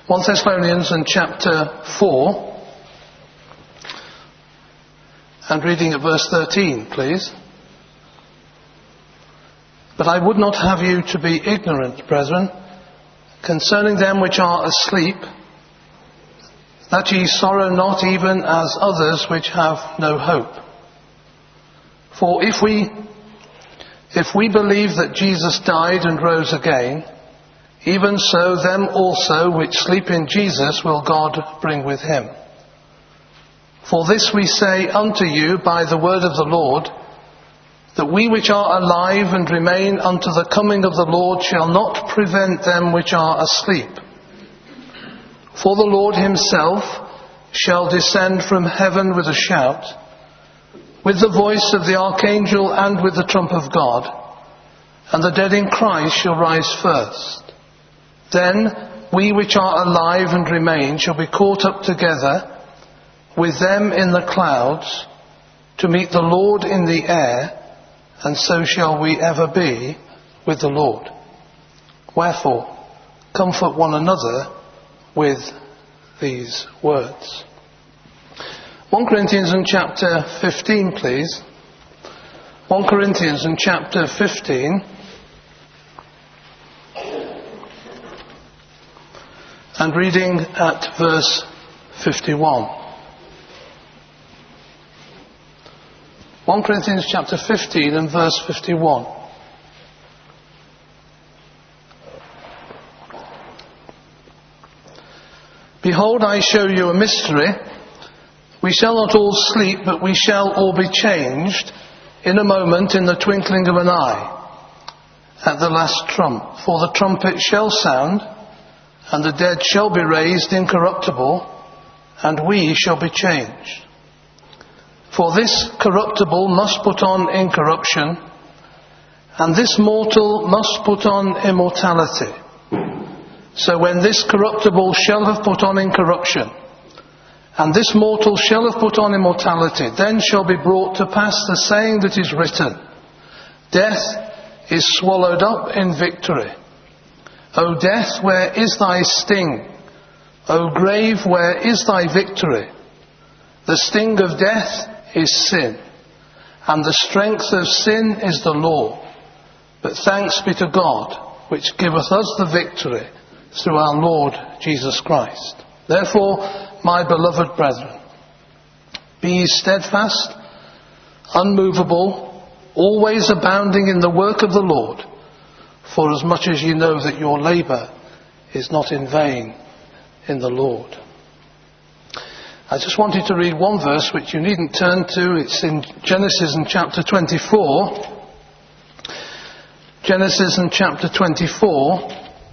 1 Thessalonians and chapter 4, and reading at verse 13, please. But I would not have you to be ignorant, brethren, concerning them which are asleep, that ye sorrow not even as others which have no hope. For if we believe that Jesus died and rose again, even so them also which sleep in Jesus will God bring with him. For this we say unto you by the word of the Lord, that we which are alive and remain unto the coming of the Lord shall not prevent them which are asleep. For the Lord himself shall descend from heaven with a shout, with the voice of the archangel and with the trump of God, and the dead in Christ shall rise first. Then we which are alive and remain shall be caught up together with them in the clouds to meet the Lord in the air, and so shall we ever be with the Lord. Wherefore, comfort one another with these words. 1 Corinthians and chapter 15, please. 1 Corinthians and chapter 15. And reading at verse 51. 1 Corinthians chapter 15 and verse 51. Behold, I show you a mystery. We shall not all sleep, but we shall all be changed in a moment, in the twinkling of an eye, at the last trump. For the trumpet shall sound, and the dead shall be raised incorruptible, and we shall be changed. For this corruptible must put on incorruption, and this mortal must put on immortality. So when this corruptible shall have put on incorruption, and this mortal shall have put on immortality, then shall be brought to pass the saying that is written, Death is swallowed up in victory. O death, where is thy sting? O grave, where is thy victory? The sting of death is sin, and the strength of sin is the law. But thanks be to God, which giveth us the victory through our Lord Jesus Christ. Therefore, my beloved brethren, be ye steadfast, unmovable, always abounding in the work of the Lord, for as much as ye know that your labour is not in vain in the Lord. I just wanted to read one verse which you needn't turn to. It's in Genesis in chapter 24. Genesis in chapter 24.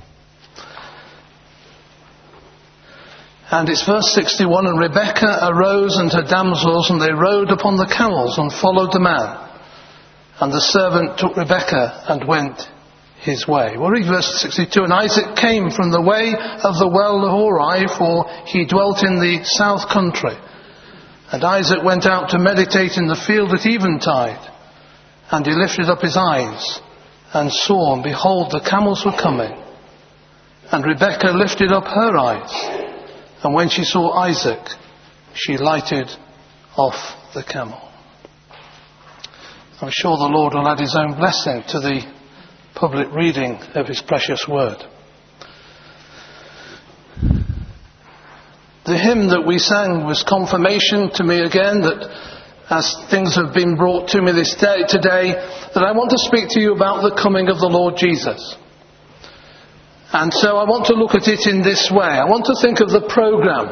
And it's verse 61. And Rebekah arose and her damsels, and they rode upon the camels and followed the man. And the servant took Rebekah and went his way. We'll read verse 62. And Isaac came from the way of the well of Hori, for he dwelt in the south country. And Isaac went out to meditate in the field at eventide. And he lifted up his eyes and saw, and behold, the camels were coming. And Rebekah lifted up her eyes, and when she saw Isaac, she lighted off the camel. I'm sure the Lord will add his own blessing to the public reading of his precious word. The hymn that we sang was confirmation to me again that as things have been brought to me today, that I want to speak to you about the coming of the Lord Jesus. And so I want to look at it in this way. I want to think of the program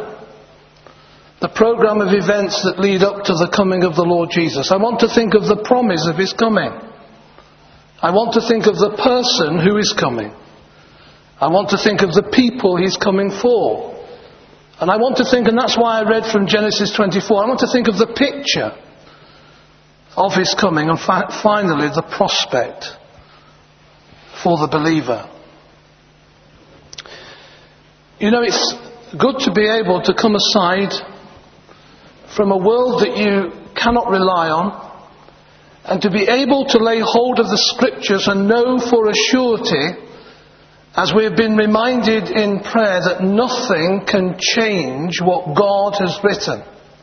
of events that lead up to the coming of the Lord Jesus. I want to think of the promise of his coming. I want to think of the person who is coming. I want to think of the people he's coming for. And I want to think, and that's why I read from Genesis 24, I want to think of the picture of his coming, and finally the prospect for the believer. You know, it's good to be able to come aside from a world that you cannot rely on, and to be able to lay hold of the scriptures and know for a surety as we have been reminded in prayer that nothing can change what God has written.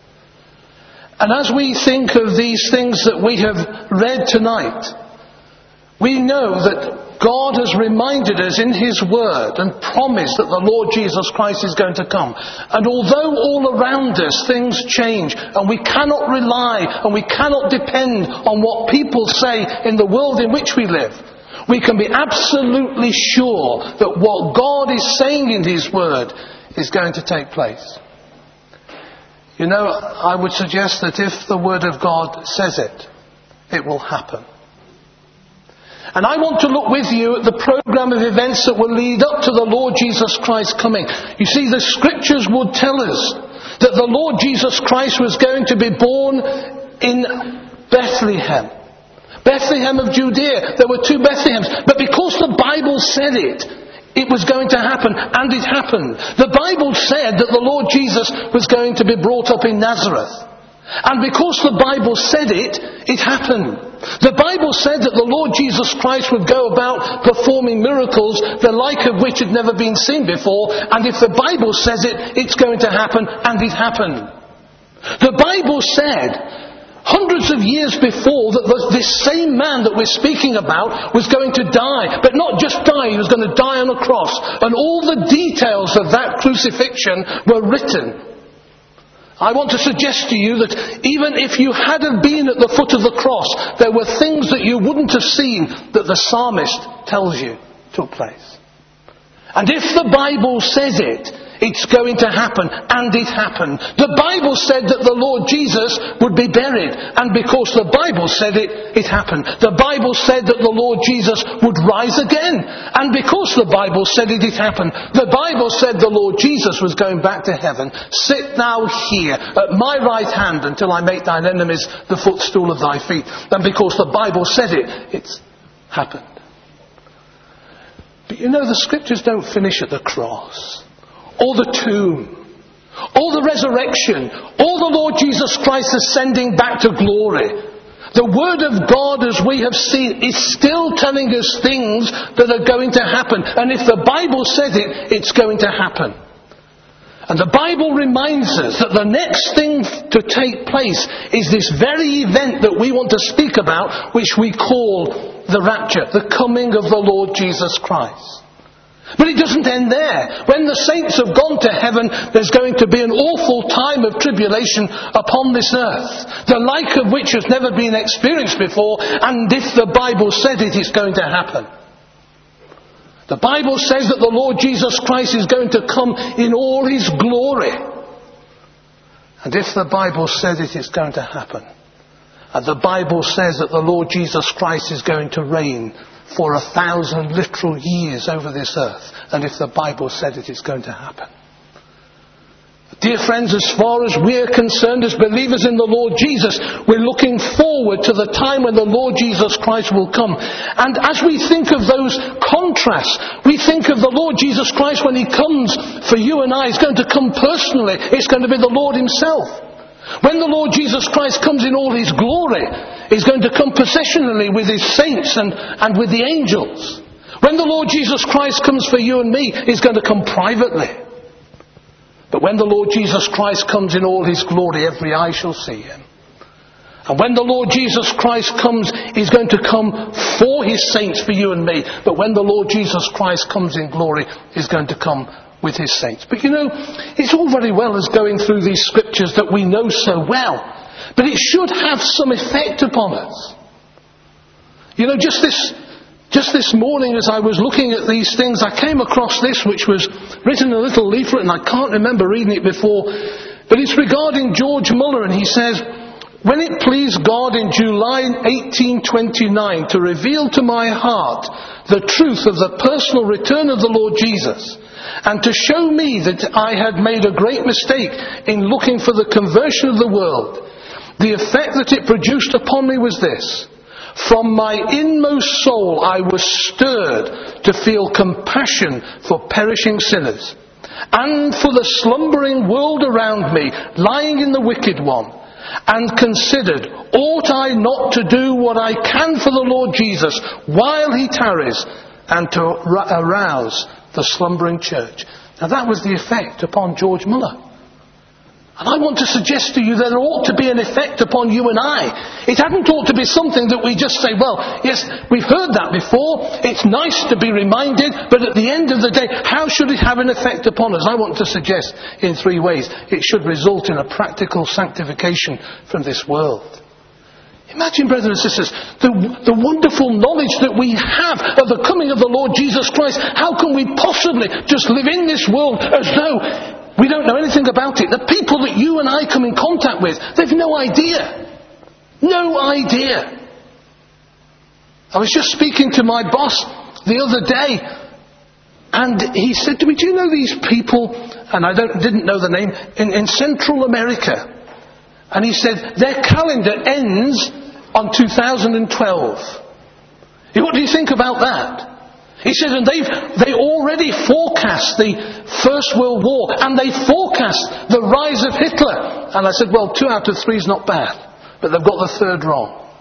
And as we think of these things that we have read tonight, we know that God has reminded us in His Word and promised that the Lord Jesus Christ is going to come. And although all around us things change and we cannot rely and we cannot depend on what people say in the world in which we live, we can be absolutely sure that what God is saying in His Word is going to take place. You know, I would suggest that if the Word of God says it, it will happen. And I want to look with you at the program of events that will lead up to the Lord Jesus Christ coming. You see, the Scriptures would tell us that the Lord Jesus Christ was going to be born in Bethlehem. Bethlehem of Judea. There were 2 Bethlehems. But because the Bible said it, it was going to happen, and it happened. The Bible said that the Lord Jesus was going to be brought up in Nazareth. And because the Bible said it, it happened. The Bible said that the Lord Jesus Christ would go about performing miracles, the like of which had never been seen before. And if the Bible says it, it's going to happen, and it happened. The Bible said hundreds of years before that this same man that we're speaking about was going to die. But not just die, he was going to die on a cross. And all the details of that crucifixion were written. I want to suggest to you that even if you hadn't been at the foot of the cross, there were things that you wouldn't have seen that the psalmist tells you took place. And if the Bible says it, it's going to happen, and it happened. The Bible said that the Lord Jesus would be buried, and because the Bible said it, it happened. The Bible said that the Lord Jesus would rise again, and because the Bible said it, it happened. The Bible said the Lord Jesus was going back to heaven. Sit thou here at my right hand until I make thine enemies the footstool of thy feet. And because the Bible said it, it's happened. But you know, the Scriptures don't finish at the cross, or the tomb, or the resurrection, or the Lord Jesus Christ ascending back to glory. The Word of God, as we have seen, is still telling us things that are going to happen. And if the Bible said it, it's going to happen. And the Bible reminds us that the next thing to take place is this very event that we want to speak about, which we call the rapture, the coming of the Lord Jesus Christ. But it doesn't end there. When the saints have gone to heaven, there's going to be an awful time of tribulation upon this earth, the like of which has never been experienced before, and if the Bible said it, it's going to happen. The Bible says that the Lord Jesus Christ is going to come in all His glory. And if the Bible said it, it's going to happen. And the Bible says that the Lord Jesus Christ is going to reign for 1,000 literal years over this earth. And if the Bible said it, it's going to happen. Dear friends, as far as we're concerned as believers in the Lord Jesus, we're looking forward to the time when the Lord Jesus Christ will come. And as we think of those contrasts, we think of the Lord Jesus Christ when He comes for you and I. He's going to come personally. It's going to be the Lord Himself. When the Lord Jesus Christ comes in all His glory, He's going to come processionally with His saints and with the angels. When the Lord Jesus Christ comes for you and me, He's going to come privately. But when the Lord Jesus Christ comes in all His glory, every eye shall see Him. And when the Lord Jesus Christ comes, He's going to come for His saints, for you and me. But when the Lord Jesus Christ comes in glory, He's going to come with His saints. But you know, it's all very well as going through these Scriptures that we know so well. But it should have some effect upon us. You know, just this morning as I was looking at these things, I came across this which was written in a little leaflet, and I can't remember reading it before. But it's regarding George Muller, and he says, "When it pleased God in July 1829 to reveal to my heart the truth of the personal return of the Lord Jesus, and to show me that I had made a great mistake in looking for the conversion of the world, the effect that it produced upon me was this. From my inmost soul I was stirred to feel compassion for perishing sinners, and for the slumbering world around me, lying in the wicked one, and considered, ought I not to do what I can for the Lord Jesus while He tarries, and to arouse the slumbering church. Now that was the effect upon George Muller. And I want to suggest to you that there ought to be an effect upon you and I. It hadn't ought to be something that we just say, well, yes, we've heard that before. It's nice to be reminded. But at the end of the day, how should it have an effect upon us? I want to suggest in 3 ways. It should result in a practical sanctification from this world. Imagine, brothers and sisters, the wonderful knowledge that we have of the coming of the Lord Jesus Christ. How can we possibly just live in this world as though we don't know anything about it? The people that you and I come in contact with, they've no idea. No idea. I was just speaking to my boss the other day, and he said to me, do you know these people, and I didn't know the name, in Central America? And he said, their calendar ends on 2012. What do you think about that? He said, and they already forecast the First World War, and they forecast the rise of Hitler. And I said, well, 2 out of 3 is not bad, but they've got the 3rd wrong.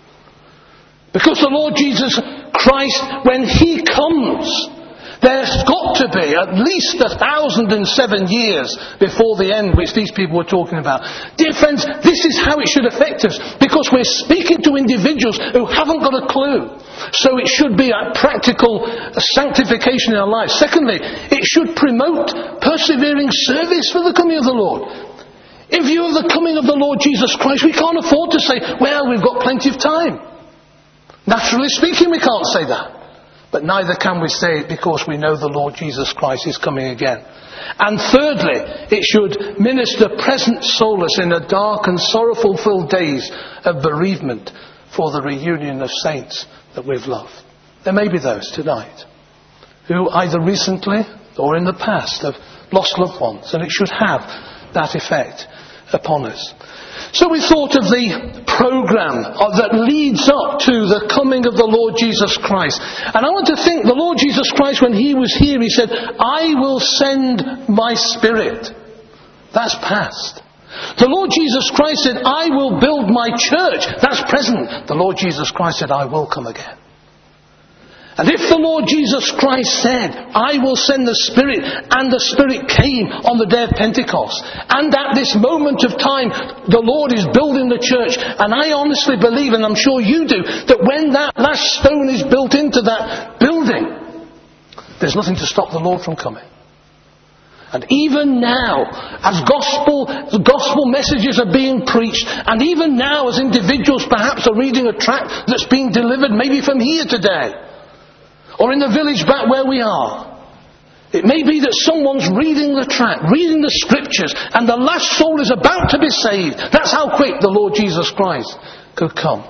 Because the Lord Jesus Christ, when He comes, there's got to be at least 1,007 years before the end, which these people were talking about. Dear friends, this is how it should affect us, because we're speaking to individuals who haven't got a clue. So it should be a practical sanctification in our lives. Secondly, it should promote persevering service for the coming of the Lord. In view of the coming of the Lord Jesus Christ, we can't afford to say, well, we've got plenty of time. Naturally speaking, we can't say that. But neither can we say it because we know the Lord Jesus Christ is coming again. And thirdly, it should minister present solace in the dark and sorrowful-filled days of bereavement for the reunion of saints that we've loved. There may be those tonight who either recently or in the past have lost loved ones, and it should have that effect upon us. So we thought of the program that leads up to the coming of the Lord Jesus Christ. And I want to think the Lord Jesus Christ, when He was here, He said, I will send my Spirit. That's past. The Lord Jesus Christ said, I will build my church. That's present. The Lord Jesus Christ said, I will come again. And if the Lord Jesus Christ said, I will send the Spirit, and the Spirit came on the day of Pentecost, and at this moment of time, the Lord is building the church, and I honestly believe, and I'm sure you do, that when that last stone is built into that building, there's nothing to stop the Lord from coming. And even now, as the gospel messages are being preached, and even now as individuals perhaps are reading a tract that's being delivered maybe from here today, or in the village back where we are. It may be that someone's reading the tract, reading the scriptures, and the last soul is about to be saved. That's how quick the Lord Jesus Christ could come.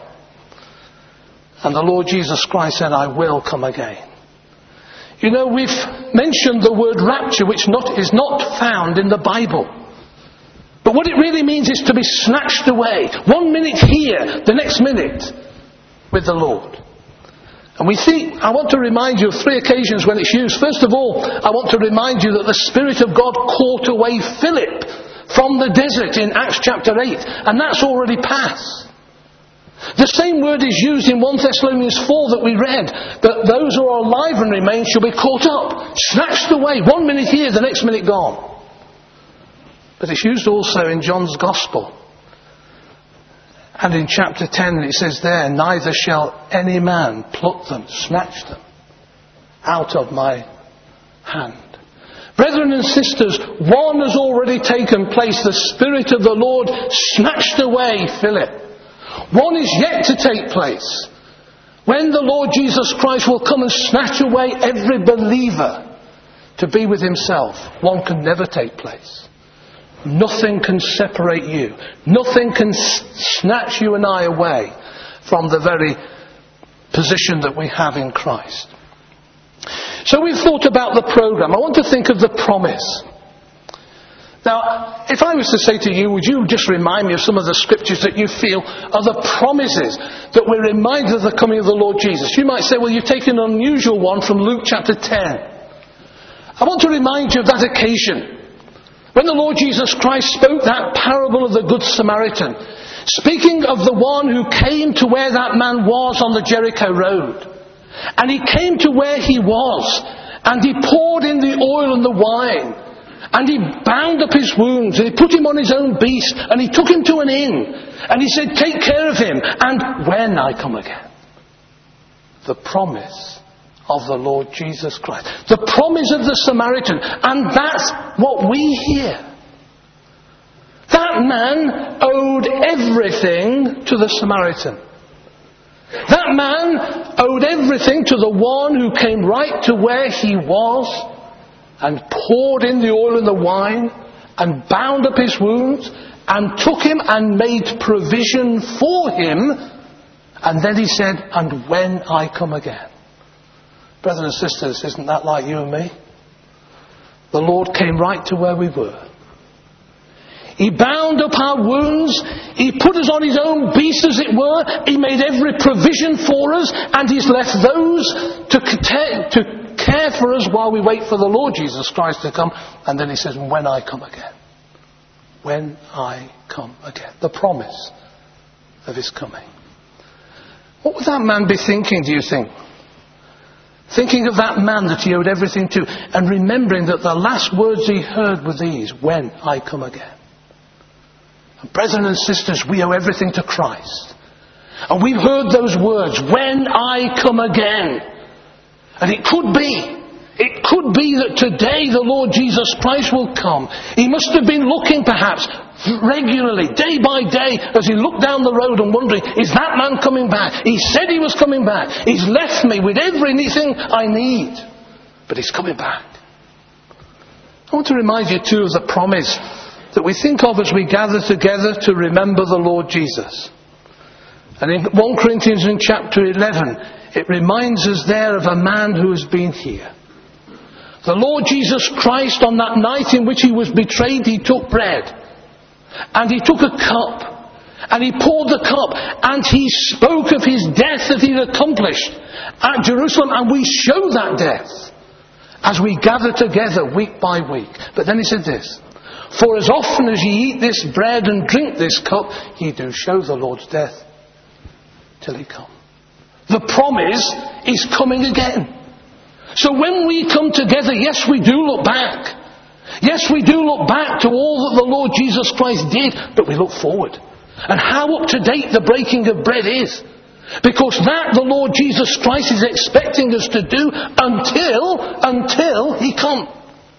And the Lord Jesus Christ said, I will come again. You know, we've mentioned the word rapture, which is not found in the Bible. But what it really means is to be snatched away. 1 minute here, the next minute with the Lord. And I want to remind you of 3 occasions when it's used. First of all, I want to remind you that the Spirit of God caught away Philip from the desert in Acts chapter 8. And that's already passed. The same word is used in 1 Thessalonians 4 that we read. That those who are alive and remain shall be caught up, snatched away. 1 minute here, the next minute gone. But it's used also in John's Gospel. And in chapter 10 it says there, neither shall any man pluck them, snatch them out of my hand. Brethren and sisters, one has already taken place. The Spirit of the Lord snatched away Philip. One is yet to take place. When the Lord Jesus Christ will come and snatch away every believer to be with Himself, one can never take place. Nothing can separate you. Nothing can snatch you and I away from the very position that we have in Christ. So we've thought about the program. I want to think of the promise. Now, if I was to say to you, would you just remind me of some of the scriptures that you feel are the promises that we're reminded of the coming of the Lord Jesus? You might say, well, you've taken an unusual one from Luke chapter 10. I want to remind you of that occasion when the Lord Jesus Christ spoke that parable of the Good Samaritan, speaking of the one who came to where that man was on the Jericho road. And he came to where he was, and he poured in the oil and the wine, and he bound up his wounds, and he put him on his own beast, and he took him to an inn, and he said, take care of him, and when I come again. The promise of the Lord Jesus Christ. The promise of the Samaritan. And that's what we hear. That man owed everything to the Samaritan. That man owed everything to the one who came right to where he was and poured in the oil and the wine and bound up his wounds and took him and made provision for him. And then he said, and when I come again. Brothers and sisters, isn't that like you and me? The Lord came right to where we were. He bound up our wounds. He put us on his own beast, as it were. He made every provision for us. And he's left those to care for us while we wait for the Lord Jesus Christ to come. And then he says, when I come again. When I come again. The promise of his coming. What would that man be thinking, do you think? Thinking of that man that he owed everything to. And remembering that the last words he heard were these. When I come again. Brethren and sisters, we owe everything to Christ. And we've heard those words, when I come again. And it could be that today the Lord Jesus Christ will come. He must have been looking perhaps regularly, day by day, as he looked down the road and wondering, is that man coming back? He said he was coming back. He's left me with everything I need. But he's coming back. I want to remind you too of the promise that we think of as we gather together to remember the Lord Jesus. And in 1 Corinthians in chapter 11, it reminds us there of a man who has been here. The Lord Jesus Christ, on that night in which he was betrayed, he took bread. And he took a cup. And he poured the cup. And he spoke of his death that he'd accomplished at Jerusalem. And we show that death as we gather together week by week. But then he said this. For as often as ye eat this bread and drink this cup, ye do show the Lord's death till he come. The promise is coming again. So when we come together, yes, we do look back. Yes, we do look back to all that the Lord Jesus Christ did, but we look forward. And how up to date the breaking of bread is. Because that the Lord Jesus Christ is expecting us to do until he comes.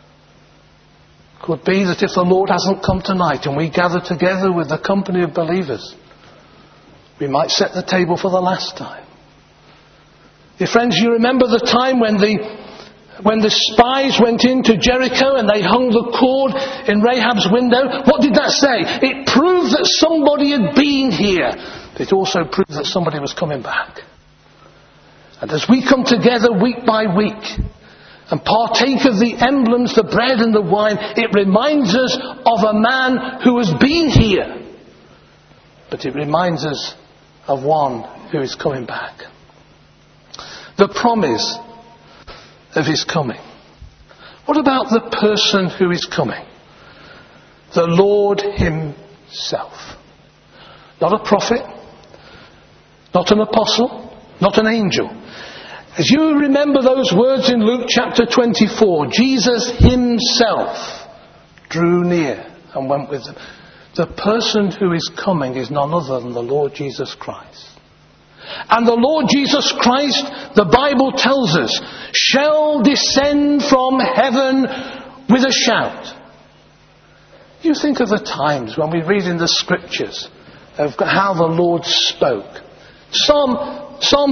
Could be that if the Lord hasn't come tonight and we gather together with the company of believers, we might set the table for the last time. Dear friends, you remember the time when the spies went into Jericho and they hung the cord in Rahab's window? What did that say? It proved that somebody had been here. But it also proved that somebody was coming back. And as we come together week by week and partake of the emblems, the bread and the wine, it reminds us of a man who has been here. But it reminds us of one who is coming back. The promise of his coming. What about the person who is coming? The Lord himself. Not a prophet, not an apostle, not an angel. As you remember those words in Luke chapter 24, Jesus himself drew near and went with them. The person who is coming is none other than the Lord Jesus Christ. And the Lord Jesus Christ, the Bible tells us, shall descend from heaven with a shout. You think of the times when we read in the scriptures of how the Lord spoke. Psalm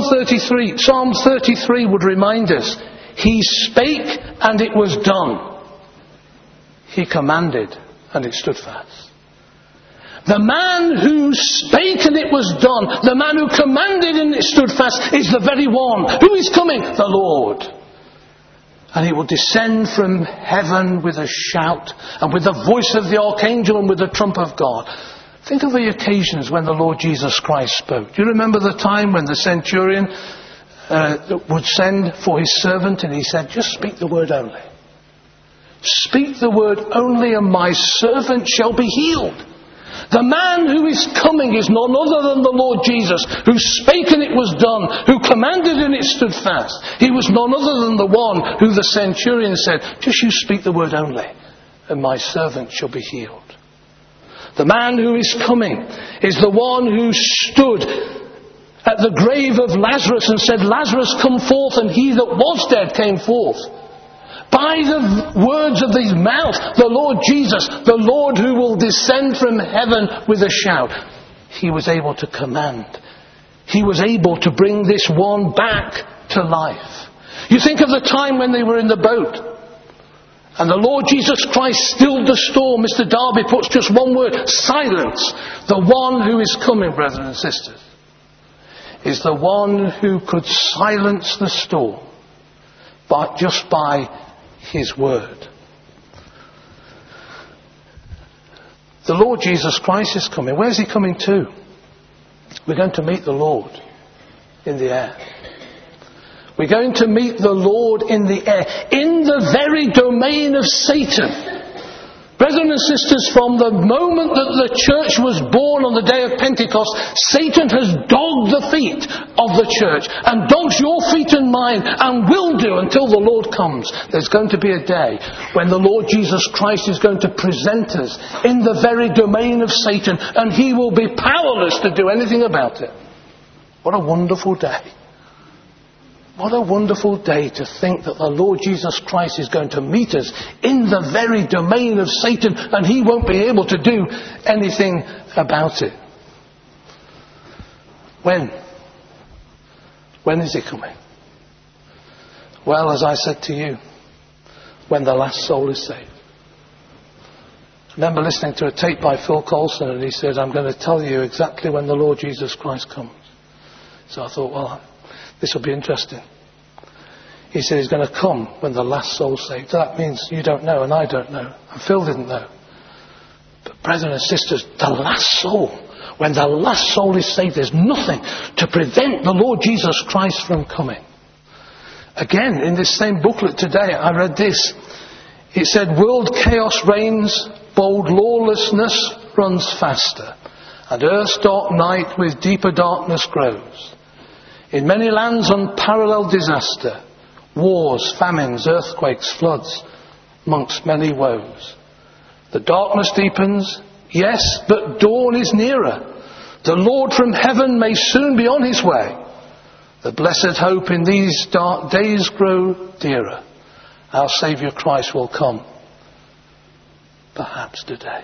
33 would remind us, he spake and it was done. He commanded and it stood fast. The man who spake and it was done, the man who commanded and it stood fast, is the very one. Who is coming? The Lord. And he will descend from heaven with a shout and with the voice of the archangel and with the trump of God. Think of the occasions when the Lord Jesus Christ spoke. Do you remember the time when the centurion would send for his servant and he said, just speak the word only. Speak the word only and my servant shall be healed. The man who is coming is none other than the Lord Jesus, who spake and it was done, who commanded and it stood fast. He was none other than the one who the centurion said, just you speak the word only, and my servant shall be healed. The man who is coming is the one who stood at the grave of Lazarus and said, Lazarus, come forth, and he that was dead came forth. By the words of his mouth, the Lord Jesus, the Lord who will descend from heaven with a shout, he was able to command. He was able to bring this one back to life. You think of the time when they were in the boat, and the Lord Jesus Christ stilled the storm. Mr. Darby puts just one word, silence. The one who is coming, brethren and sisters, is the one who could silence the storm just by his word. The Lord Jesus Christ is coming. Where's he coming to? We're going to meet the Lord in the air. We're going to meet the Lord in the air, in the very domain of Satan. Brethren and sisters, from the moment that the church was born on the day of Pentecost, Satan has dogged the feet of the church and dogs your feet and mine, and will do until the Lord comes. There's going to be a day when the Lord Jesus Christ is going to present us in the very domain of Satan, and he will be powerless to do anything about it. What a wonderful day. What a wonderful day to think that the Lord Jesus Christ is going to meet us in the very domain of Satan, and he won't be able to do anything about it. When? When is he coming? Well, as I said to you, when the last soul is saved. I remember listening to a tape by Phil Coulson, and he said, I'm going to tell you exactly when the Lord Jesus Christ comes. So I thought, well, this will be interesting. He said he's going to come when the last soul's saved. That means you don't know and I don't know. And Phil didn't know. But brethren and sisters, the last soul, when the last soul is saved, there's nothing to prevent the Lord Jesus Christ from coming. Again, in this same booklet today, I read this. It said, world chaos reigns, bold lawlessness runs faster, and earth's dark night with deeper darkness grows. In many lands unparalleled disaster, wars, famines, earthquakes, floods, amongst many woes. The darkness deepens, yes, but dawn is nearer. The Lord from heaven may soon be on his way. The blessed hope in these dark days grow dearer. Our Saviour Christ will come, perhaps today.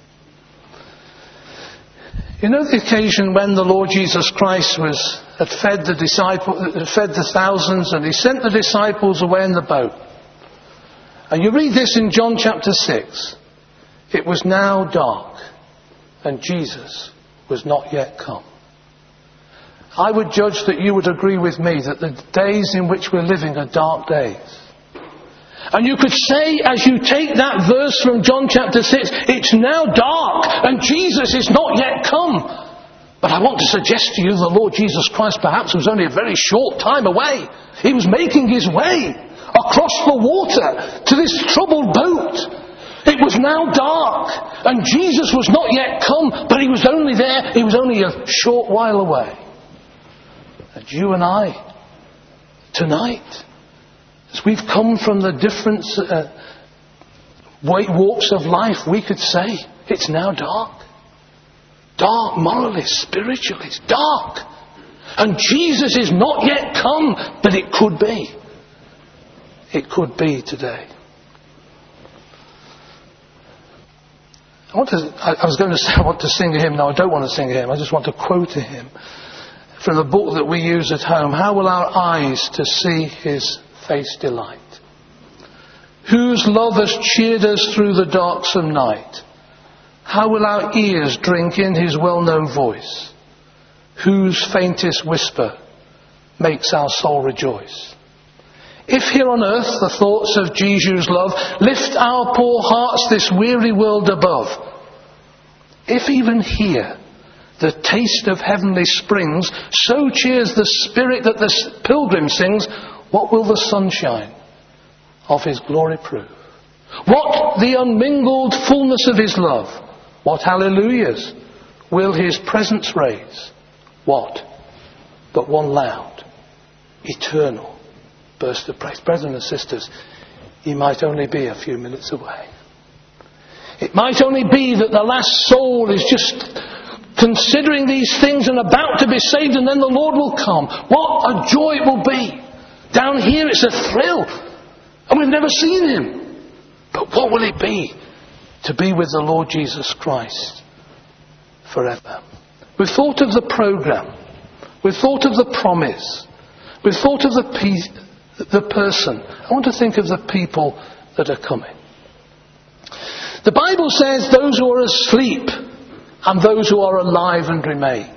You know the occasion when the Lord Jesus Christ had fed the thousands, and he sent the disciples away in the boat. And you read this in John chapter 6. It was now dark, and Jesus was not yet come. I would judge that you would agree with me that the days in which we're living are dark days. And you could say, as you take that verse from John chapter 6, it's now dark and Jesus is not yet come. But I want to suggest to you the Lord Jesus Christ perhaps was only a very short time away. He was making his way across the water to this troubled boat. It was now dark and Jesus was not yet come, but he was only there. He was only a short while away. And you and I, tonight, as we've come from the different walks of life, we could say, it's now dark. Dark morally, spiritually, it's dark. And Jesus is not yet come, but it could be. It could be today. I was going to say I want to sing a hymn. No, I don't want to sing a hymn. I just want to quote a hymn from the book that we use at home. How will our eyes to see his face delight? Whose love has cheered us through the darksome night? How will our ears drink in his well-known voice? Whose faintest whisper makes our soul rejoice? If here on earth the thoughts of Jesus' love lift our poor hearts this weary world above, if even here the taste of heavenly springs so cheers the spirit that the pilgrim sings, what will the sunshine of his glory prove? What the unmingled fullness of his love? What hallelujahs will his presence raise? What? But one loud, eternal burst of praise. Brethren and sisters, he might only be a few minutes away. It might only be that the last soul is just considering these things and about to be saved, and then the Lord will come. What a joy it will be. Down here it's a thrill, and we've never seen him. But what will it be to be with the Lord Jesus Christ forever? We've thought of the program. We've thought of the promise. We've thought of the person. I want to think of the people that are coming. The Bible says those who are asleep and those who are alive and remain.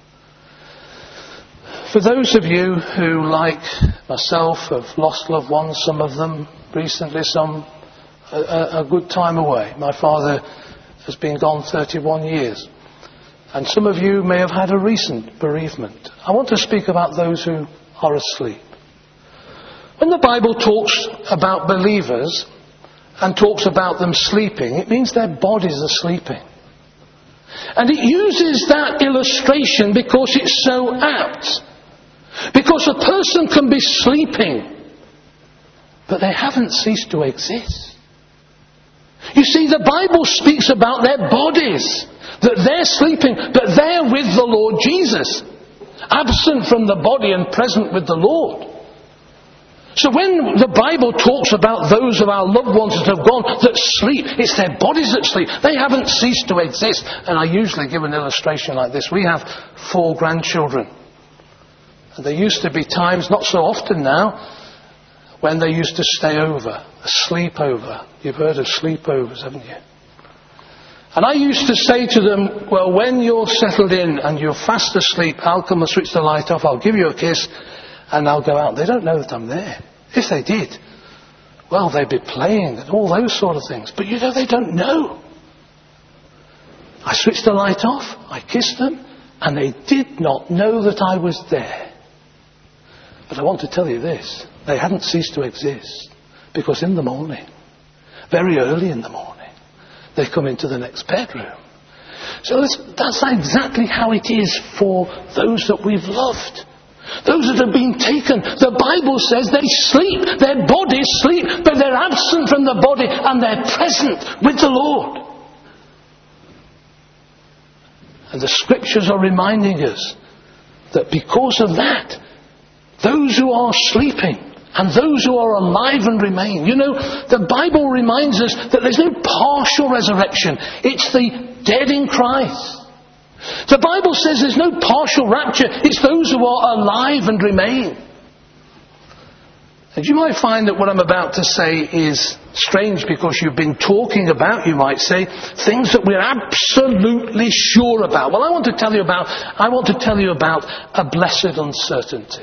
For those of you who, like myself, have lost loved ones, some of them recently, some a good time away. My father has been gone 31 years. And some of you may have had a recent bereavement. I want to speak about those who are asleep. When the Bible talks about believers and talks about them sleeping, it means their bodies are sleeping. And it uses that illustration because it's so apt. Because a person can be sleeping, but they haven't ceased to exist. You see, the Bible speaks about their bodies, that they're sleeping, but they're with the Lord Jesus, absent from the body and present with the Lord. So when the Bible talks about those of our loved ones that have gone, that sleep, it's their bodies that sleep. They haven't ceased to exist. And I usually give an illustration like this. We have 4 grandchildren. And there used to be times, not so often now, when they used to stay over, a sleepover. You've heard of sleepovers, haven't you? And I used to say to them, well, when you're settled in and you're fast asleep, I'll come and switch the light off, I'll give you a kiss, and I'll go out. They don't know that I'm there. If they did, well, they'd be playing and all those sort of things. But you know, they don't know. I switched the light off, I kissed them, and they did not know that I was there. But I want to tell you this, they hadn't ceased to exist. Because in the morning, very early in the morning, they come into the next bedroom. So that's exactly how it is for those that we've loved. Those that have been taken. The Bible says they sleep, their bodies sleep, but they're absent from the body and they're present with the Lord. And the scriptures are reminding us that because of that, those who are sleeping and those who are alive and remain. You know, the Bible reminds us that there's no partial resurrection. It's the dead in Christ. The Bible says there's no partial rapture. It's those who are alive and remain. And you might find that what I'm about to say is strange because you've been talking about, you might say, things that we're absolutely sure about. Well, I want to tell you about a blessed uncertainty.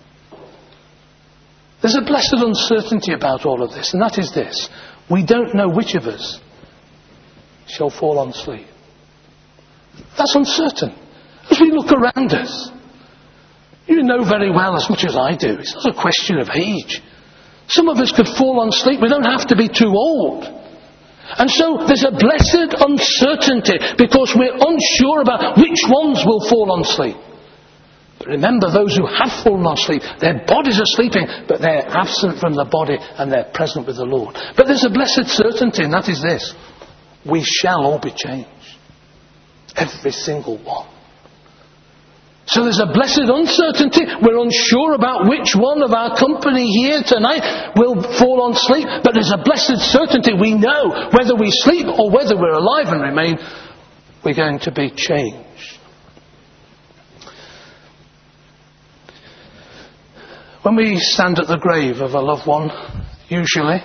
There's a blessed uncertainty about all of this, and that is this. We don't know which of us shall fall on sleep. That's uncertain. As we look around us, you know very well as much as I do, it's not a question of age. Some of us could fall on sleep. We don't have to be too old. And so there's a blessed uncertainty because we're unsure about which ones will fall on sleep. But remember, those who have fallen on sleep, their bodies are sleeping, but they're absent from the body and they're present with the Lord. But there's a blessed certainty, and that is this. We shall all be changed. Every single one. So there's a blessed uncertainty. We're unsure about which one of our company here tonight will fall on sleep. But there's a blessed certainty. We know whether we sleep or whether we're alive and remain, we're going to be changed. When we stand at the grave of a loved one, usually,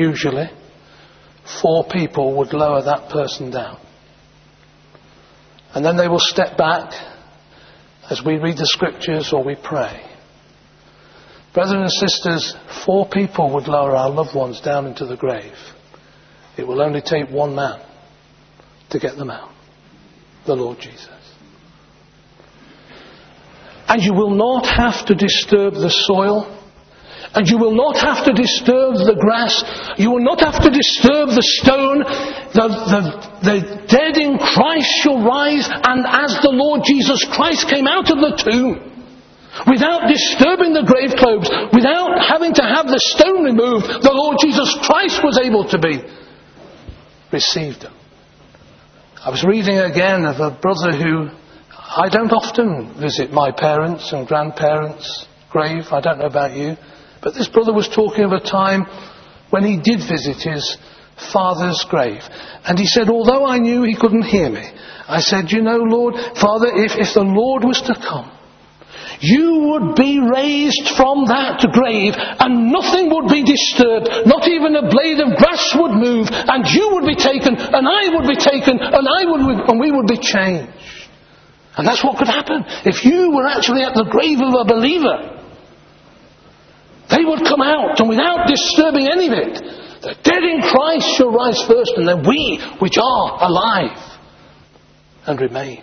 4 people would lower that person down. And then they will step back as we read the scriptures or we pray. Brothers and sisters, 4 people would lower our loved ones down into the grave. It will only take one man to get them out. The Lord Jesus. And you will not have to disturb the soil. And you will not have to disturb the grass. You will not have to disturb the stone. The dead in Christ shall rise. And as the Lord Jesus Christ came out of the tomb, without disturbing the grave clothes, without having to have the stone removed, the Lord Jesus Christ was able to be received. I was reading again of a brother who, I don't often visit my parents' and grandparents' grave. I don't know about you. But this brother was talking of a time when he did visit his father's grave. And he said, although I knew he couldn't hear me, I said, you know, Lord, Father, if the Lord was to come, you would be raised from that grave and nothing would be disturbed. Not even a blade of grass would move, and you would be taken and I would be taken and we would be changed. And that's what could happen. If you were actually at the grave of a believer, they would come out, and without disturbing any of it, the dead in Christ shall rise first, and then we, which are alive and remain.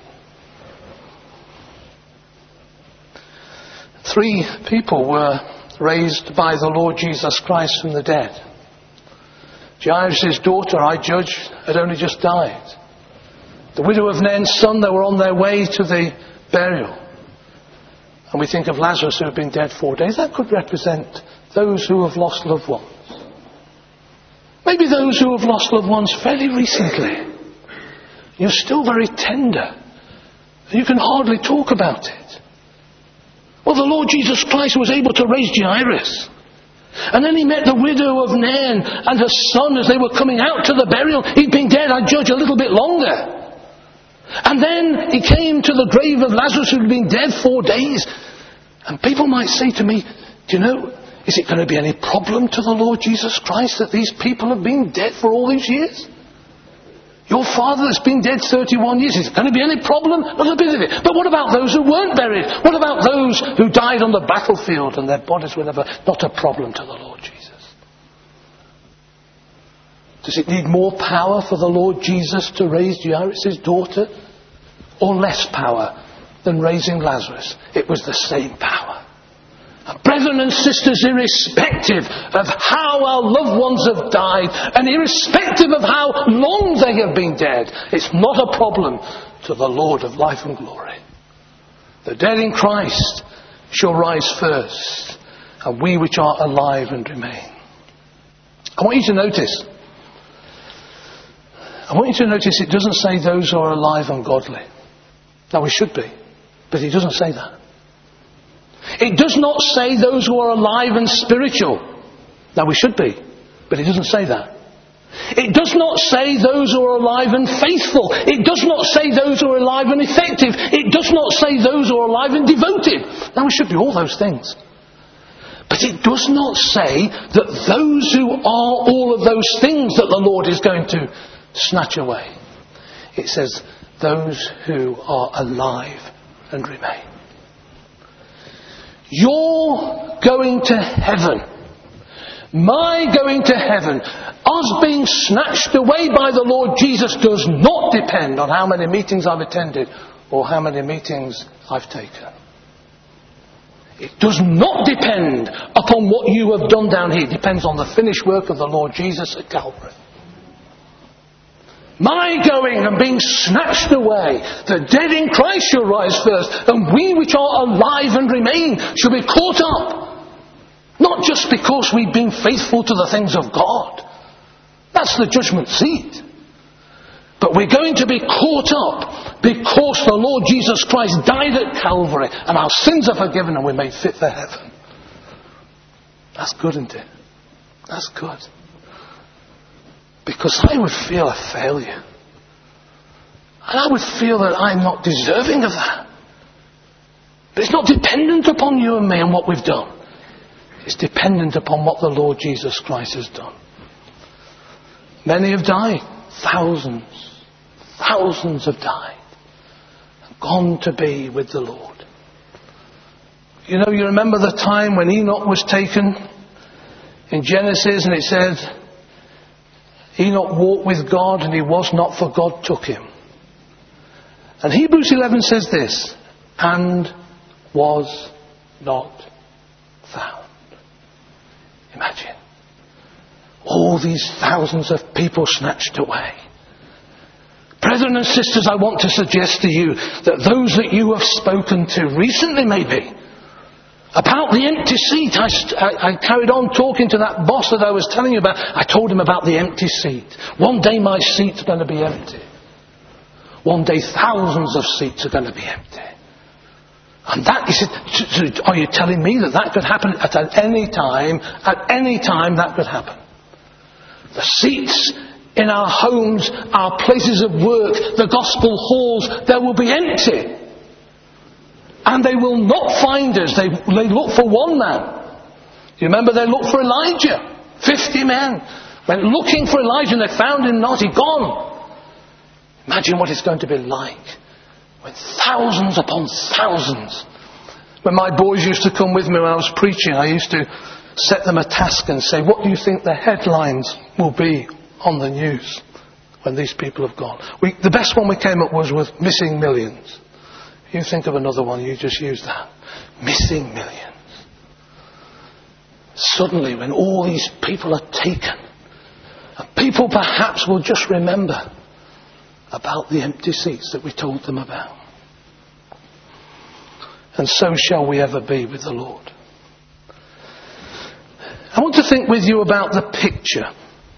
3 people were raised by the Lord Jesus Christ from the dead. Jairus' daughter, I judge, had only just died. The widow of Nain's son, they were on their way to the burial. And we think of Lazarus, who had been dead 4 days. That could represent those who have lost loved ones. Maybe those who have lost loved ones fairly recently. You're still very tender. You can hardly talk about it. Well, the Lord Jesus Christ was able to raise Jairus. And then he met the widow of Nain and her son as they were coming out to the burial. He'd been dead, I judge, a little bit longer. And then he came to the grave of Lazarus, who had been dead 4 days. And people might say to me, do you know, is it going to be any problem to the Lord Jesus Christ that these people have been dead for all these years? Your father has been dead 31 years. Is it going to be any problem? Not a bit of it. But what about those who weren't buried? What about those who died on the battlefield and their bodies were never... Not a problem to the Lord Jesus. Does it need more power for the Lord Jesus to raise Jairus' daughter? Or less power than raising Lazarus? It was the same power. And brethren and sisters, irrespective of how our loved ones have died, and irrespective of how long they have been dead, it's not a problem to the Lord of life and glory. The dead in Christ shall rise first, and we which are alive and remain. I want you to notice it doesn't say those who are alive and godly. Now we should be, but it doesn't say that. It does not say those who are alive and spiritual. Now we should be, but it doesn't say that. It does not say those who are alive and faithful. It does not say those who are alive and effective. It does not say those who are alive and devoted. Now we should be all those things. But it does not say that those who are all of those things that the Lord is going to snatch away. It says those who are alive and remain. You're going to heaven. My going to heaven, us being snatched away by the Lord Jesus, does not depend on how many meetings I've attended or how many meetings I've taken. It does not depend upon what you have done down here. It depends on the finished work of the Lord Jesus at Calvary. My going and being snatched away, the dead in Christ shall rise first, and we which are alive and remain shall be caught up. Not just because we've been faithful to the things of God. That's the judgment seat. But we're going to be caught up because the Lord Jesus Christ died at Calvary and our sins are forgiven and we're made fit for heaven. That's good, isn't it? That's good. Because I would feel a failure. And I would feel that I'm not deserving of that. But it's not dependent upon you and me and what we've done. It's dependent upon what the Lord Jesus Christ has done. Many have died. Thousands have died. And gone to be with the Lord. You know, you remember the time when Enoch was taken in Genesis, and it said, Enoch walked with God and he was not, for God took him. And Hebrews 11 says this, and was not found. Imagine. All these thousands of people snatched away. Brethren and sisters, I want to suggest to you that those that you have spoken to recently maybe, about the empty seat, I carried on talking to that boss that I was telling you about. I told him about the empty seat. One day my seat's going to be empty. One day thousands of seats are going to be empty. And that, he said, are you telling me that could happen at any time? At any time that could happen. The seats in our homes, our places of work, the gospel halls, they will be empty. And they will not find us. They look for one man. You remember they looked for Elijah. 50 men went looking for Elijah and they found him not. He'd gone. Imagine what it's going to be like when thousands upon thousands. When my boys used to come with me when I was preaching, I used to set them a task and say, what do you think the headlines will be on the news when these people have gone? The best one we came up with missing millions. You think of another one, you just use that. Missing millions. Suddenly, when all these people are taken, people perhaps will just remember about the empty seats that we told them about. And so shall we ever be with the Lord. I want to think with you about the picture.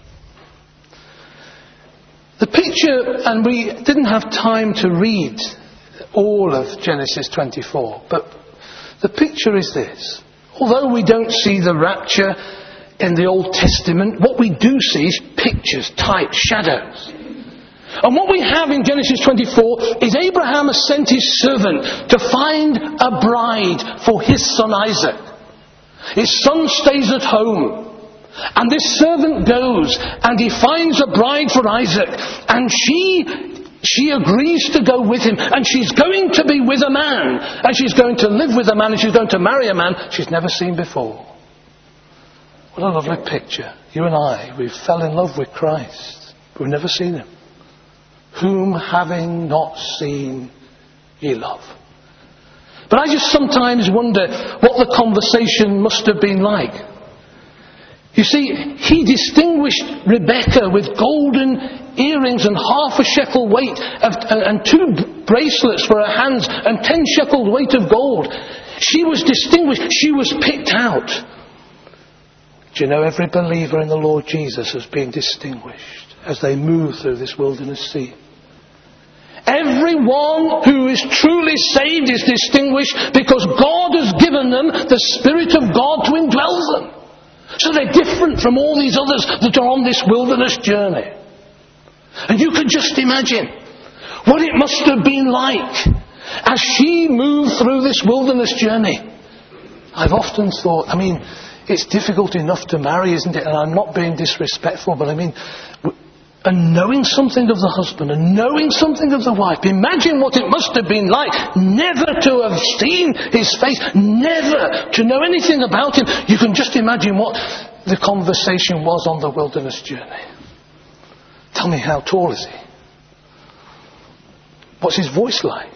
The picture, and we didn't have time to read all of Genesis 24, but the picture is this. Although we don't see the rapture in the Old Testament, what we do see is pictures, types, shadows. And what we have in Genesis 24 is Abraham has sent his servant to find a bride for his son Isaac. His son stays at home. And this servant goes and he finds a bride for Isaac. And she agrees to go with him. And she's going to be with a man. And she's going to live with a man. And she's going to marry a man she's never seen before. What a lovely picture. You and I, we fell in love with Christ. But we've never seen him. Whom having not seen ye love. But I just sometimes wonder what the conversation must have been like. You see, he distinguished Rebecca with golden earrings and half a shekel weight and 2 bracelets for her hands and 10 shekels weight of gold. She was distinguished. She was picked out. Do you know, every believer in the Lord Jesus has been distinguished as they move through this wilderness sea. Everyone who is truly saved is distinguished because God has given them the Spirit of God to indwell them. So they're different from all these others that are on this wilderness journey. And you can just imagine what it must have been like as she moved through this wilderness journey. I've often thought, it's difficult enough to marry, isn't it? And I'm not being disrespectful, but and knowing something of the husband and knowing something of the wife. Imagine what it must have been like never to have seen his face, never to know anything about him. You can just imagine what the conversation was on the wilderness journey. Tell me, how tall is he? What's his voice like?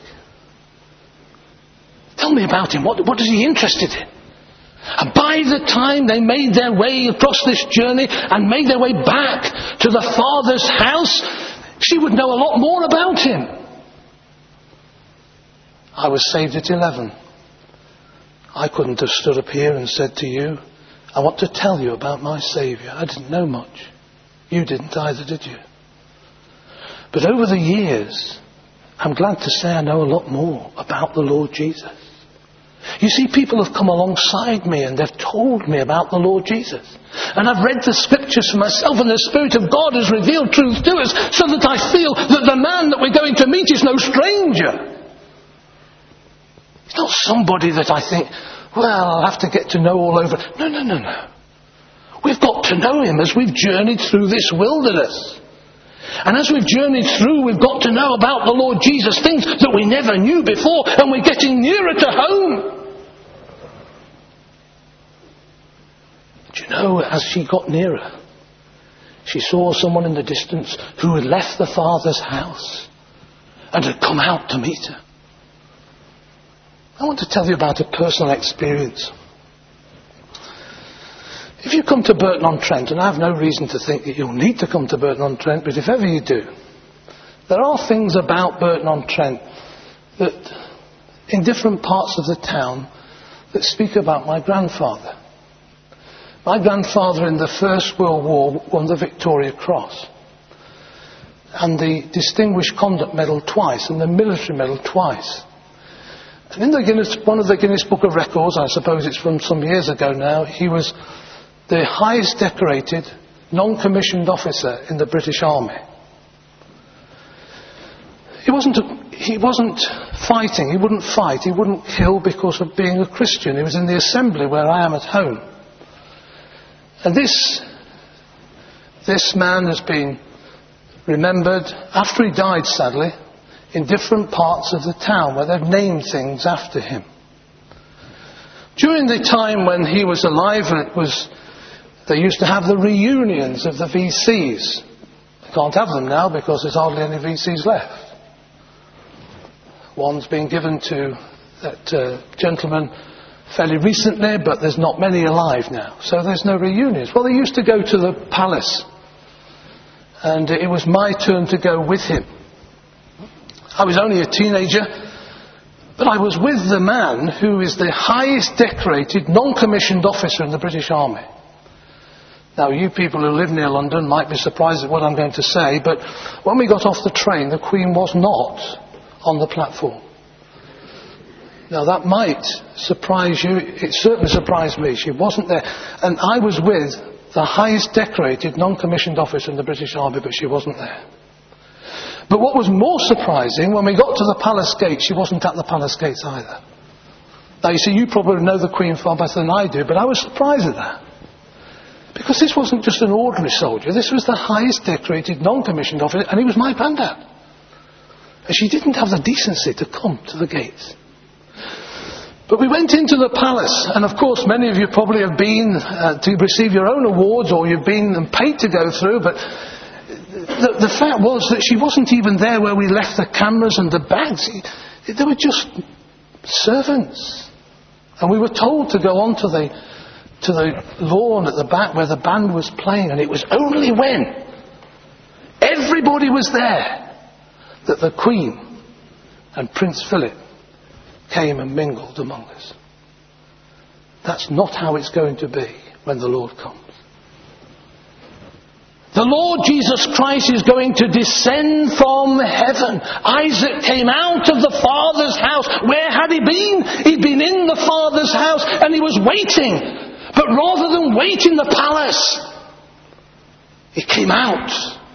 Tell me about him. What is he interested in? And by the time they made their way across this journey and made their way back to the father's house, she would know a lot more about him. I was saved at 11. I couldn't have stood up here and said to you, I want to tell you about my Saviour. I didn't know much. You didn't either, did you? But over the years, I'm glad to say I know a lot more about the Lord Jesus. You see, people have come alongside me and they've told me about the Lord Jesus. And I've read the scriptures for myself, and the Spirit of God has revealed truth to us so that I feel that the man that we're going to meet is no stranger. He's not somebody that I think, I'll have to get to know all over. No. We've got to know him as we've journeyed through this wilderness. And as we've journeyed through, we've got to know about the Lord Jesus, things that we never knew before, and we're getting nearer to home. Do you know, as she got nearer, she saw someone in the distance who had left the Father's house and had come out to meet her. I want to tell you about a personal experience. If you come to Burton-on-Trent, and I have no reason to think that you'll need to come to Burton-on-Trent, but if ever you do, there are things about Burton-on-Trent that, in different parts of the town, that speak about my grandfather. My grandfather in the First World War won the Victoria Cross and the Distinguished Conduct Medal twice and the Military Medal twice. And in one of the Guinness Book of Records, I suppose it's from some years ago now, he was the highest decorated non-commissioned officer in the British Army. He wasn't fighting, he wouldn't fight, he wouldn't kill because of being a Christian. He was in the assembly where I am at home. And this man has been remembered, after he died sadly, in different parts of the town where they've named things after him. During the time when he was alive, they used to have the reunions of the VCs. They can't have them now because there's hardly any VCs left. One's been given to that gentleman fairly recently, but there's not many alive now, so there's no reunions. Well, they used to go to the palace, and it was my turn to go with him. I was only a teenager, but I was with the man who is the highest decorated non-commissioned officer in the British Army. Now, you people who live near London might be surprised at what I'm going to say, but when we got off the train, the Queen was not on the platform. Now, that might surprise you. It certainly surprised me. She wasn't there. And I was with the highest decorated non-commissioned officer in the British Army, but she wasn't there. But what was more surprising, when we got to the palace gates, she wasn't at the palace gates either. Now, you see, you probably know the Queen far better than I do, but I was surprised at that. Because this wasn't just an ordinary soldier. This was the highest decorated non-commissioned officer, and he was my granddad. And she didn't have the decency to come to the gates. But we went into the palace, and of course many of you probably have been to receive your own awards, or you've been paid to go through, but the fact was that she wasn't even there where we left the cameras and the bags. They were just servants. And we were told to go on to the lawn at the back where the band was playing, and it was only when everybody was there that the Queen and Prince Philip came and mingled among us. That's not how it's going to be when the Lord comes. The Lord Jesus Christ is going to descend from heaven. Isaac came out of the Father's house. Where had he been? He'd been in the Father's house and he was waiting. But rather than wait in the palace, he came out.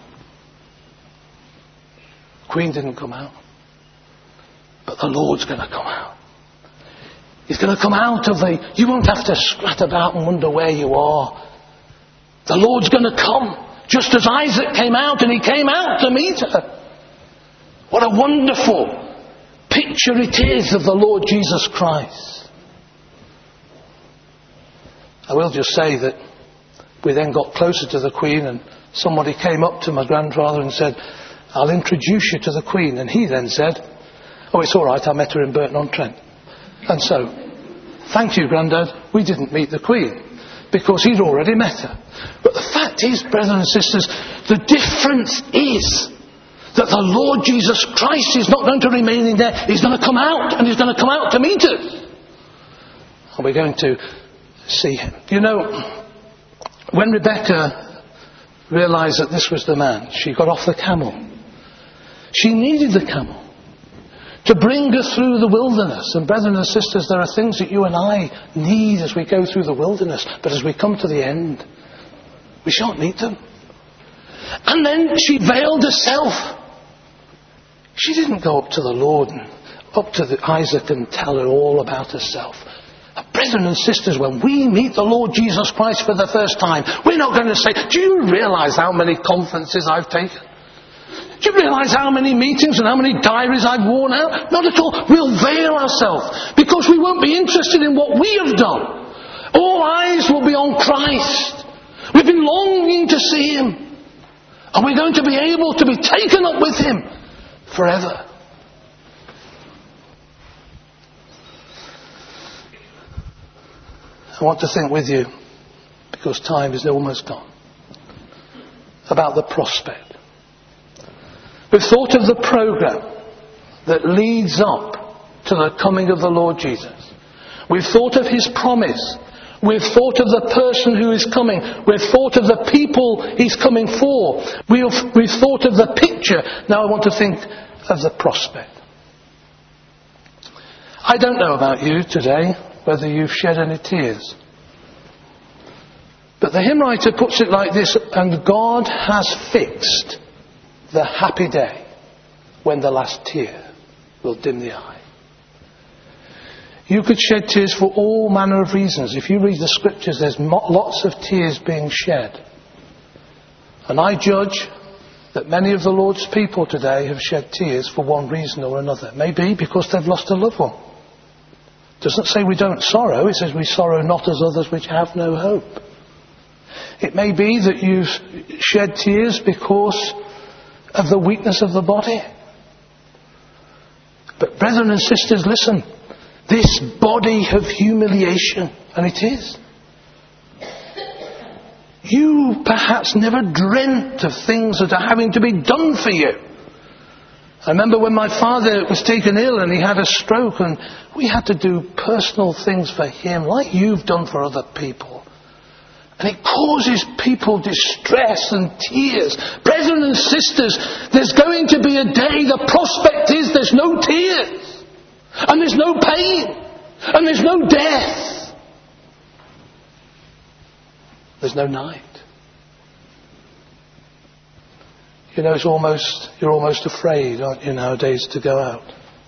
The Queen didn't come out. But the Lord's going to come out. He's going to come out of you won't have to scrat about and wonder where you are. The Lord's going to come. Just as Isaac came out, and he came out to meet her. What a wonderful picture it is of the Lord Jesus Christ. I will just say that we then got closer to the Queen, and somebody came up to my grandfather and said, "I'll introduce you to the Queen." And he then said, "Oh, it's all right, I met her in Burton-on-Trent." And so, thank you, Grandad, we didn't meet the Queen, because he'd already met her. But the fact is, brothers and sisters, the difference is that the Lord Jesus Christ is not going to remain in there. He's going to come out, and he's going to come out to meet us. And we're going to see him. You know, when Rebecca realised that this was the man, she got off the camel. She needed the camel to bring her through the wilderness. And brethren and sisters, there are things that you and I need as we go through the wilderness. But as we come to the end, we shan't need them. And then she veiled herself. She didn't go up to the Lord and up to Isaac and tell her all about herself. Brethren and sisters, when we meet the Lord Jesus Christ for the first time, we're not going to say, "Do you realise how many conferences I've taken? Do you realise how many meetings and how many diaries I've worn out?" Not at all. We'll veil ourselves because we won't be interested in what we have done. All eyes will be on Christ. We've been longing to see him. And we're going to be able to be taken up with him forever. I want to think with you, because time is almost gone. About the prospect. We've thought of the program that leads up to the coming of the Lord Jesus. We've thought of his promise. We've thought of the person who is coming. We've thought of the people he's coming for. We've thought of the picture. Now I want to think of the prospect. I don't know about you today, whether you've shed any tears. But the hymn writer puts it like this: and God has fixed the happy day when the last tear will dim the eye. You could shed tears for all manner of reasons. If you read the scriptures, there's lots of tears being shed. And I judge that many of the Lord's people today have shed tears for one reason or another. Maybe because they've lost a loved one. It doesn't say we don't sorrow. It says we sorrow not as others which have no hope. It may be that you've shed tears because of the weakness of the body. But brethren and sisters, listen. This body of humiliation, and it is. You perhaps never dreamt of things that are having to be done for you. I remember when my father was taken ill and he had a stroke, and we had to do personal things for him like you've done for other people. And it causes people distress and tears. Brethren and sisters, there's going to be a day, the prospect is there's no tears. And there's no pain. And there's no death. There's no night. You know, you're almost afraid, aren't you, nowadays, to go out.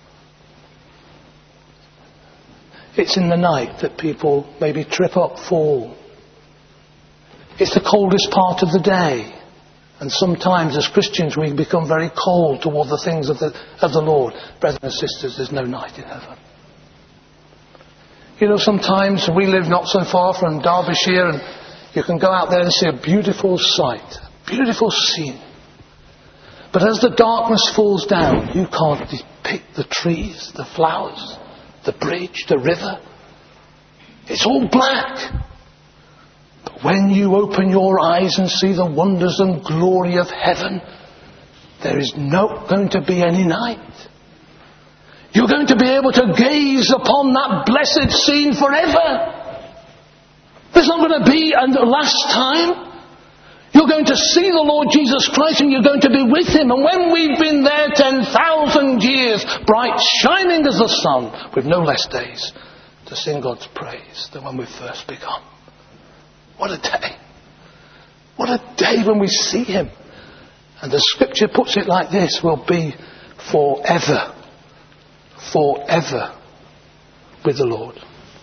It's in the night that people maybe trip up, fall. It's the coldest part of the day. And sometimes as Christians we become very cold toward the things of the Lord. Brothers and sisters, there's no night in heaven. You know, sometimes we live not so far from Derbyshire, and you can go out there and see a beautiful sight, a beautiful scene. But as the darkness falls down, you can't depict the trees, the flowers, the bridge, the river. It's all black. But when you open your eyes and see the wonders and glory of heaven, there is not going to be any night. You're going to be able to gaze upon that blessed scene forever. There's not going to be a last time. You're going to see the Lord Jesus Christ and you're going to be with him. And when we've been there 10,000 years, bright, shining as the sun, with no less days to sing God's praise than when we first begun. What a day. What a day when we see him. And the scripture puts it like this: will be forever. Forever with the Lord.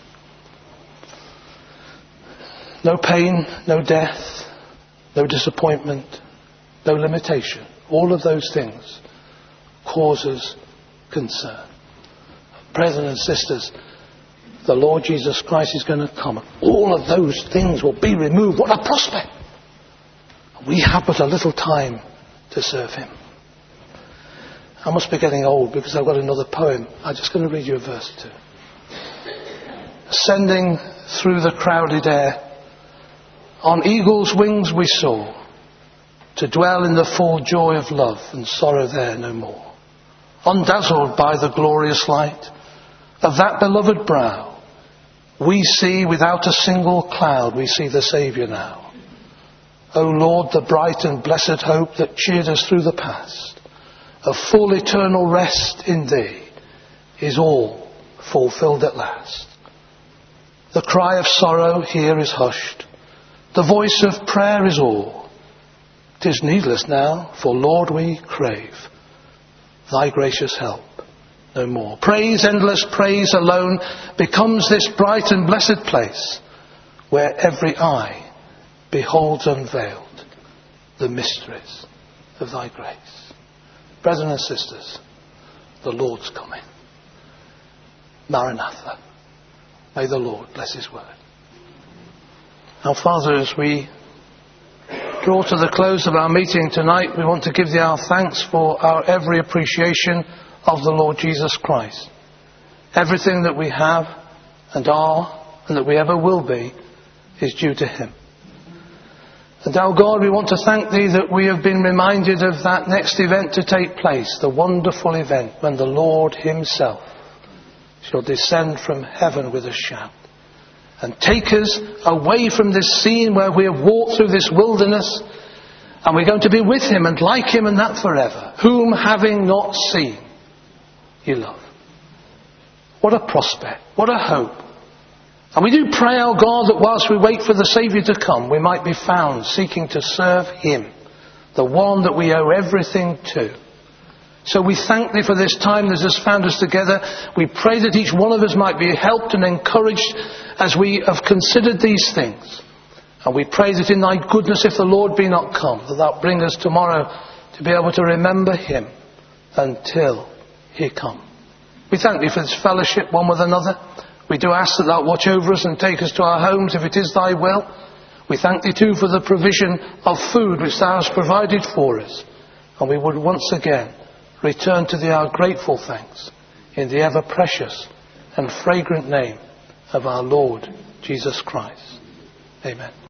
No pain, no death, no disappointment, no limitation. All of those things cause us concern. Brothers and sisters, the Lord Jesus Christ is going to come. All of those things will be removed. What a prospect! We have but a little time to serve him. I must be getting old because I've got another poem. I'm just going to read you a verse or two. Ascending through the crowded air, on eagle's wings we soar, to dwell in the full joy of love and sorrow there no more. Undazzled by the glorious light of that beloved brow, we see without a single cloud, we see the Saviour now. O Lord, the bright and blessed hope that cheered us through the past, a full eternal rest in thee is all fulfilled at last. The cry of sorrow here is hushed. The voice of prayer is all. 'Tis needless now, for Lord we crave thy gracious help no more. Praise, endless praise alone, becomes this bright and blessed place where every eye beholds unveiled the mysteries of thy grace. Brothers and sisters, the Lord's coming. Maranatha. May the Lord bless his word. Now, Father, as we draw to the close of our meeting tonight, we want to give thee our thanks for our every appreciation of the Lord Jesus Christ. Everything that we have and are and that we ever will be is due to him. And our God, we want to thank Thee that we have been reminded of that next event to take place, the wonderful event when the Lord Himself shall descend from heaven with a shout and take us away from this scene where we have walked through this wilderness, and we're going to be with Him and like Him, and that forever. Whom having not seen, you love. What a prospect. What a hope. And we do pray, our God, that whilst we wait for the Saviour to come, we might be found seeking to serve Him, the one that we owe everything to. So we thank Thee for this time that has found us together. We pray that each one of us might be helped and encouraged as we have considered these things. And we pray that in Thy goodness, if the Lord be not come, that Thou bring us tomorrow to be able to remember Him until He come. We thank Thee for this fellowship one with another. We do ask that Thou watch over us and take us to our homes if it is Thy will. We thank Thee too for the provision of food which Thou hast provided for us. And we would once again return to Thee our grateful thanks in the ever precious and fragrant name of our Lord Jesus Christ. Amen.